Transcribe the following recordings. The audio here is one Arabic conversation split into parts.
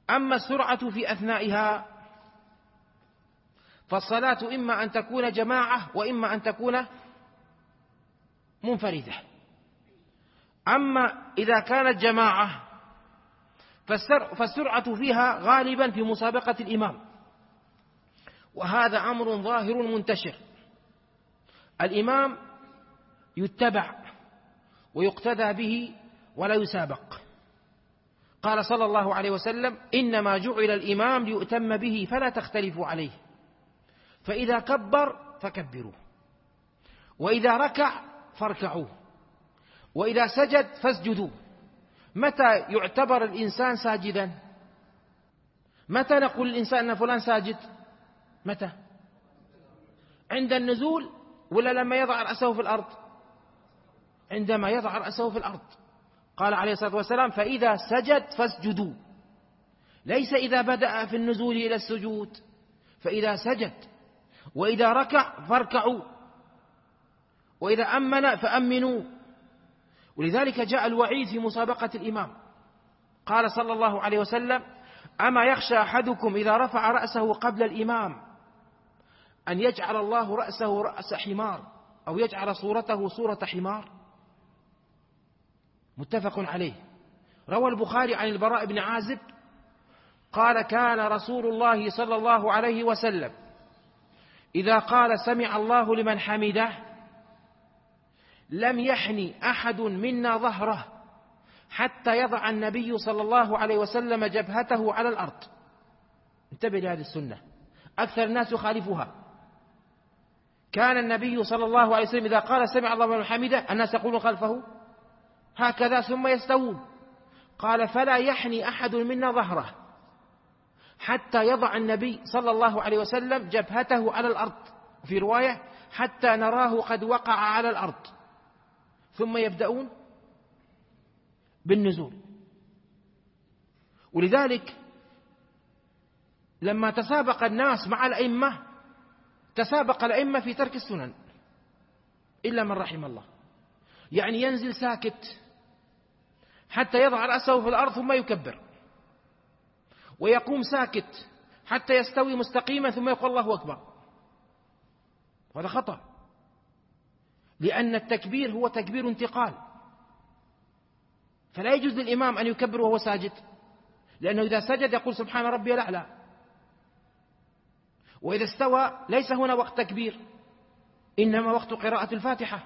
أما السرعة في أثنائها فالصلاة إما أن تكون جماعة وإما أن تكون منفردة. أما إذا كانت جماعة فالسرعة فيها غالبا في مسابقة الإمام، وهذا أمر ظاهر منتشر. الإمام يتبع ويقتدى به ولا يسابق. قال صلى الله عليه وسلم: إنما جعل الإمام ليؤتم به فلا تختلفوا عليه، فإذا كبر فكبروا، وإذا ركع فاركعوا، وإذا سجد فاسجدوا. متى يعتبر الإنسان ساجدا؟ متى نقول الإنسان أن فلان ساجد؟ متى؟ عند النزول ولا لما يضع رأسه في الأرض؟ عندما يضع رأسه في الأرض. قال عليه الصلاة والسلام: فإذا سجد فاسجدوا، ليس إذا بدأ في النزول إلى السجود. فإذا سجد، وإذا ركع فاركعوا، وإذا أمن فأمنوا. ولذلك جاء الوعيد في مسابقة الإمام. قال صلى الله عليه وسلم: أما يخشى أحدكم إذا رفع رأسه قبل الإمام أن يجعل الله رأسه رأس حمار أو يجعل صورته صورة حمار؟ متفق عليه. روى البخاري عن البراء بن عازب قال: كان رسول الله صلى الله عليه وسلم إذا قال سمع الله لمن حمده لم يحني أحد منا ظهره حتى يضع النبي صلى الله عليه وسلم جبهته على الأرض. انتبه لهذه السنة، أكثر الناس يخالفها. كان النبي صلى الله عليه وسلم إذا قال سمع الله لمن حمده الناس يقولون خلفه هكذا ثم يستوون. قال: فلا يحني أحد منا ظهره حتى يضع النبي صلى الله عليه وسلم جبهته على الأرض، في رواية: حتى نراه قد وقع على الأرض، ثم يبدأون بالنزول. ولذلك لما تسابق الناس مع الأئمة تسابق الأئمة في ترك السنن إلا من رحم الله. يعني ينزل ساكت حتى يضع رأسه في الأرض ثم يكبر، ويقوم ساكت حتى يستوي مستقيما ثم يقول الله أكبر. وهذا خطأ، لأن التكبير هو تكبير انتقال، فلا يجوز للإمام أن يكبر وهو ساجد، لأنه إذا سجد يقول سبحان ربي الأعلى، وإذا استوى ليس هنا وقت تكبير، إنما وقت قراءة الفاتحة.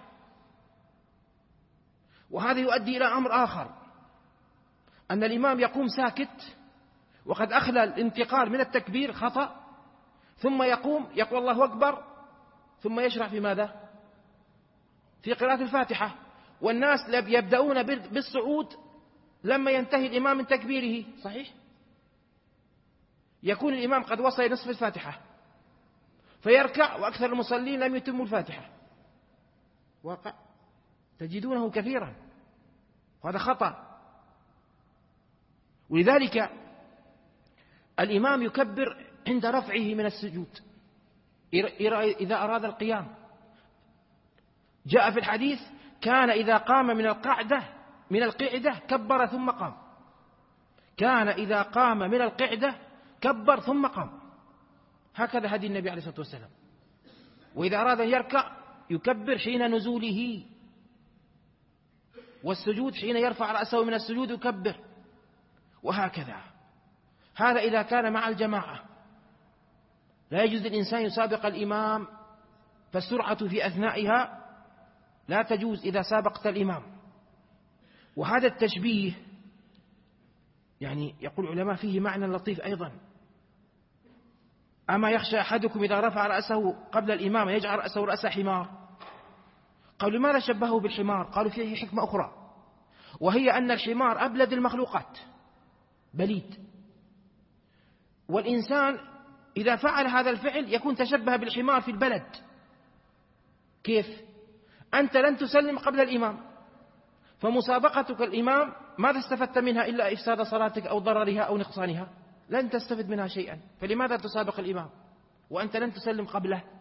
وهذا يؤدي إلى أمر آخر، أن الإمام يقوم ساكت وقد أخلى الانتقال من التكبير خطأ، ثم يقوم يقول الله أكبر ثم يشرع في ماذا؟ في قراءة الفاتحة. والناس يبدأون بالصعود لما ينتهي الإمام من تكبيره. صحيح؟ يكون الإمام قد وصل نصف الفاتحة فيركع، وأكثر المصلين لم يتموا الفاتحة. واقع تجدونه كثيرا، وهذا خطأ. ولذلك الإمام يكبر عند رفعه من السجود إذا أراد القيام. جاء في الحديث: كان إذا قام من القعدة كبر ثم قام. كان إذا قام من القعدة كبر ثم قام. هكذا هدي النبي عليه الصلاة والسلام. وإذا أراد أن يركع يكبر حين نزوله، والسجود حين يرفع رأسه من السجود يكبر، وهكذا. هذا إذا كان مع الجماعة. لا يجوز للإنسان يسابق الإمام، فالسرعة في أثنائها لا تجوز إذا سابقت الإمام. وهذا التشبيه يعني يقول العلماء فيه معنى لطيف أيضا. أما يخشى أحدكم إذا رفع رأسه قبل الإمام يجعل رأسه رأس حمار. قالوا: لماذا شبهه بالحمار؟ قالوا: فيه حكمة أخرى، وهي أن الحمار أبلد المخلوقات، بليد، والإنسان إذا فعل هذا الفعل يكون تشبه بالحمار في البلد. كيف؟ أنت لن تسلم قبل الإمام، فمسابقتك الإمام ماذا استفدت منها إلا إفساد صلاتك أو ضررها أو نقصانها؟ لن تستفد منها شيئا، فلماذا تسابق الإمام وأنت لن تسلم قبله؟